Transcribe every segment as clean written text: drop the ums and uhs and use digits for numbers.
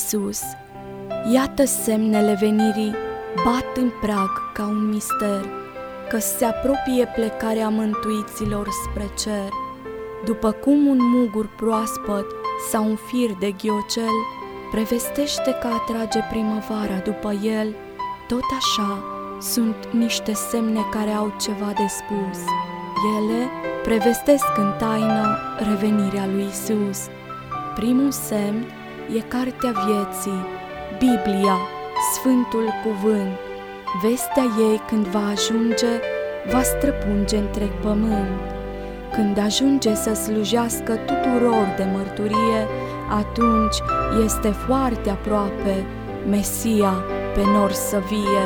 Iisus. Iată semnele venirii bat în prag ca un mister, că se apropie plecarea mântuiților spre cer. După cum un mugur proaspăt sau un fir de ghiocel prevestește că atrage primăvara după el, tot așa sunt niște semne care au ceva de spus. Ele prevestesc în taină revenirea lui Iisus. Primul semn e cartea vieții, Biblia, Sfântul Cuvânt. Vestea ei, când va ajunge, va străpunge întreg pământ. Când ajunge să slujească tuturor de mărturie, atunci este foarte aproape Mesia pe nor să vie.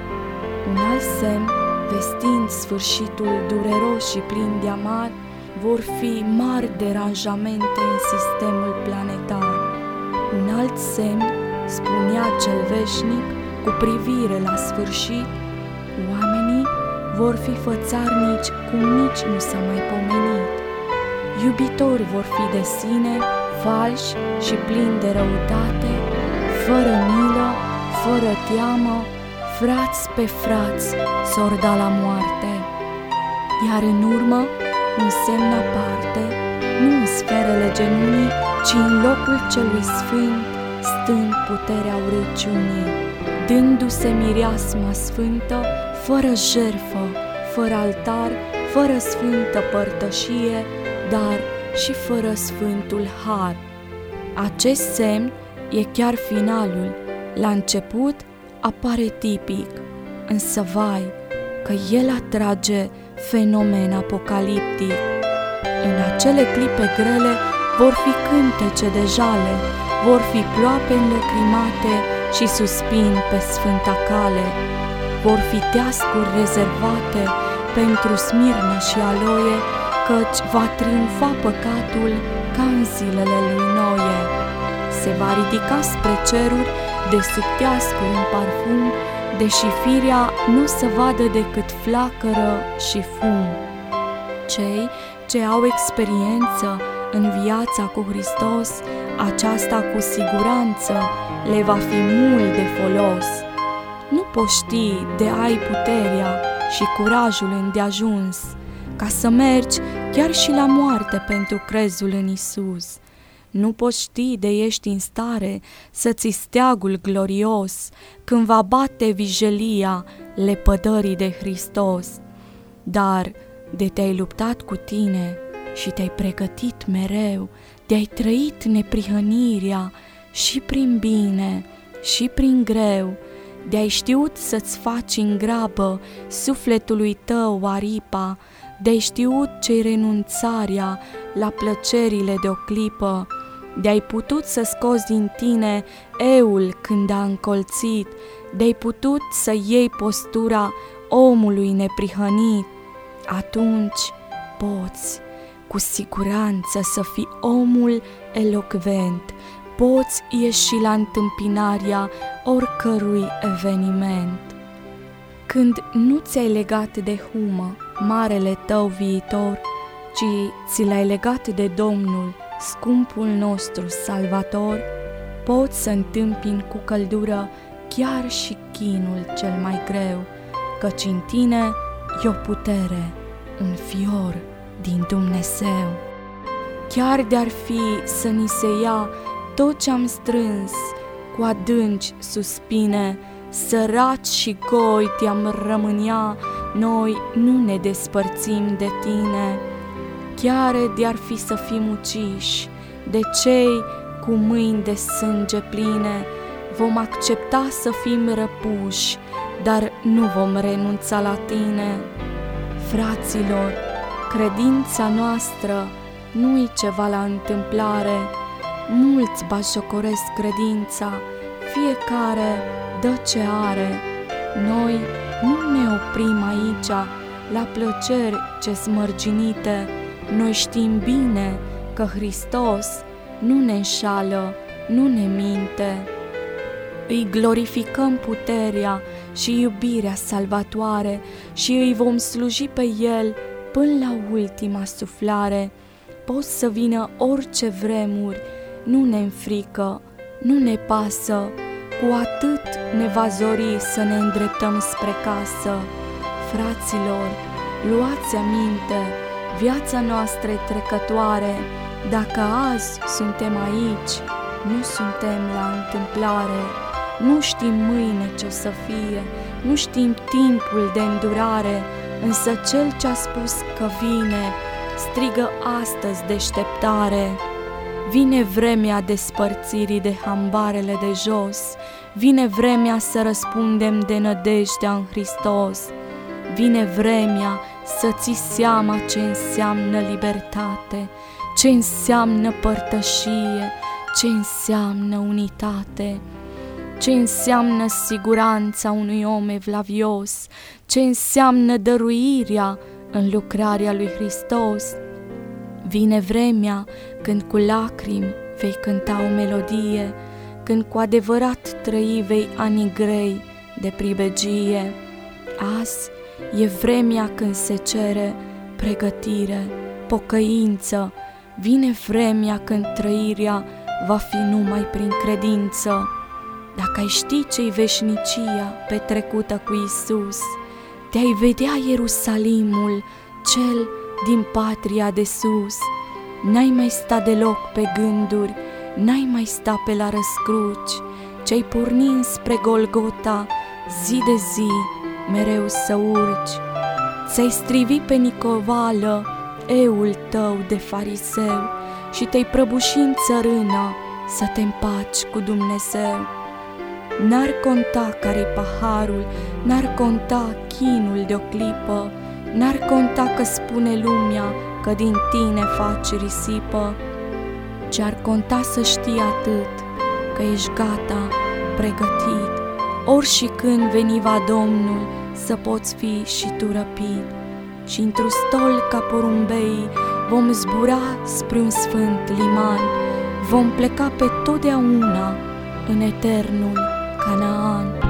Un alt semn, vestind sfârșitul dureros și plin de amar, vor fi mari deranjamente în sistemul planetar. Un alt semn, spunea cel veșnic, cu privire la sfârșit, oamenii vor fi fățarnici cum nici nu s-a mai pomenit. Iubitori vor fi de sine, falși și plini de răutate, fără milă, fără teamă, frați pe frați s-or da la moarte. Iar în urmă, un semn aparte, nu în sferele genunii, ci în locul celui sfânt, stând puterea urăciunii, dându-se mireasma sfântă, fără jertfă, fără altar, fără sfântă părtășie, dar și fără sfântul har. Acest semn e chiar finalul. La început apare tipic, însă vai, că el atrage fenomen apocaliptic. În acele clipe grele vor fi cântece de jale, vor fi ploape înlăcrimate și suspin pe sfânta cale, vor fi teascuri rezervate pentru smirnă și aloie, căci va triumfa păcatul ca în zilele lui Noe. Se va ridica spre ceruri de sub teascuri în parfum, deși firea nu se vadă decât flacără și fum. Cei ce au experiență în viața cu Hristos, aceasta cu siguranță le va fi mult de folos. Nu poți ști de ai puterea și curajul îndeajuns ca să mergi chiar și la moarte pentru crezul în Isus. Nu poți ști de ești în stare să-ți steagul glorios când va bate vijelia lepădării de Hristos. Dar de te-ai luptat cu tine și te-ai pregătit mereu, de-ai trăit neprihănirea și prin bine și prin greu, de-ai știut să-ți faci în grabă sufletului tău aripa, de-ai știut ce-i renunțarea la plăcerile de o clipă, de-ai putut să scoți din tine eul când a încolțit, de-ai putut să iei postura omului neprihănit, atunci poți cu siguranță să fii omul elocvent, poți ieși la întâmpinarea oricărui eveniment. Când nu ți-ai legat de humă marele tău viitor, ci ți l-ai legat de Domnul, scumpul nostru Salvator, poți să întâmpini cu căldură chiar și chinul cel mai greu, căci în tine e o putere, un fior din Dumnezeu. Chiar de-ar fi să ni se ia tot ce-am strâns cu adânci suspine, săraci și goi te-am rămânea, noi nu ne despărțim de tine. Chiar de-ar fi să fim uciși de cei cu mâini de sânge pline, vom accepta să fim răpuși, dar nu vom renunța la tine. Fraților, credința noastră nu-i ceva la întâmplare, mulți batjocoresc credința, fiecare dă ce are. Noi nu ne oprim aici la plăceri ce smărginite, noi știm bine că Hristos nu ne înșală, nu ne minte. Îi glorificăm puterea și iubirea salvatoare și îi vom sluji pe El până la ultima suflare. Poți să vină orice vremuri, nu ne înfrică, nu ne pasă, cu atât ne va zori să ne îndreptăm spre casă. Fraților, luați aminte, viața noastră e trecătoare. Dacă azi suntem aici, nu suntem la întâmplare. Nu știm mâine ce o să fie, nu știm timpul de îndurare, însă Cel ce-a spus că vine, strigă astăzi deșteptare. Vine vremea despărțirii de hambarele de jos, vine vremea să răspundem de nădejdea în Hristos. Vine vremea să ții seama ce înseamnă libertate, ce înseamnă părtășie, ce înseamnă unitate, ce înseamnă siguranța unui om evlavios, ce înseamnă dăruirea în lucrarea lui Hristos. Vine vremea când cu lacrimi vei cânta o melodie, când cu adevărat trăi vei anii grei de pribegie. Azi e vremea când se cere pregătire, pocăință, vine vremea când trăirea va fi numai prin credință. Dacă ai ști ce-i veșnicia petrecută cu Iisus, te-ai vedea Ierusalimul, cel din patria de sus. N-ai mai sta deloc pe gânduri, n-ai mai sta pe la răscruci, ce-ai porni spre Golgota, zi de zi, mereu să urci. Ți-ai strivi pe nicovală eul tău de fariseu și te-ai prăbuși în țărână să te împaci cu Dumnezeu. N-ar conta care-i paharul, n-ar conta chinul de o clipă, n-ar conta că spune lumea că din tine faci risipă, ci ar conta să știi atât, că ești gata, pregătit, ori și când veni va Domnul, să poți fi și tu răpit. Și într-un stol ca porumbei vom zbura spre un sfânt liman, vom pleca pe totdeauna în eternul Canaan.